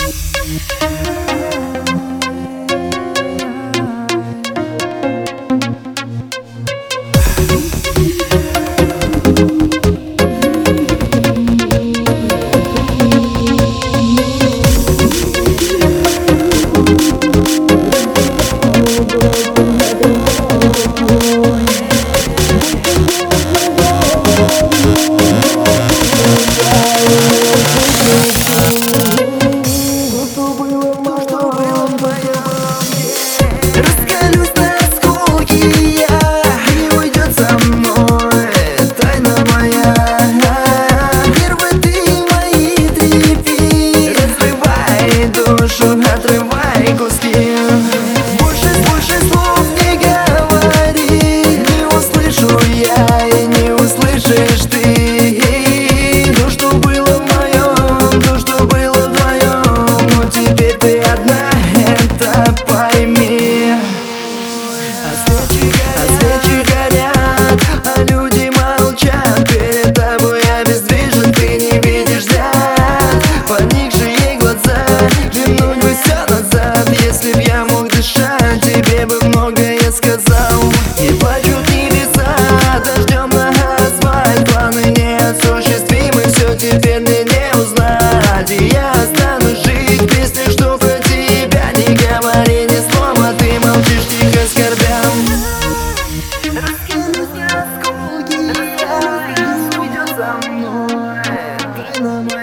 Раскалюсь на осколки я, и уйдет со мной тайна моя. Первый ты мои трепи, разрывай душу, отрывай куски. Больше слов не говори, не услышу я и не услышишь ты. То, что было моем, то, что было вдвоем, но теперь ты одна, это пойми. А свечи горят, а люди молчат. Перед тобой обездвижен, ты не видишь взгляд. Поникшие глаза, вернуть бы все назад. Если б я мог дышать, тебе бы многое сказал. Не плачут небеса, дождем на асфальт. Планы неосуществимы, все теперь мне не узнать. И я останусь жить в песне, что про тебя. Не говори ни слова, ты молчишь, тихо скорбя. Раскинусь на осколки, уйдет со мной.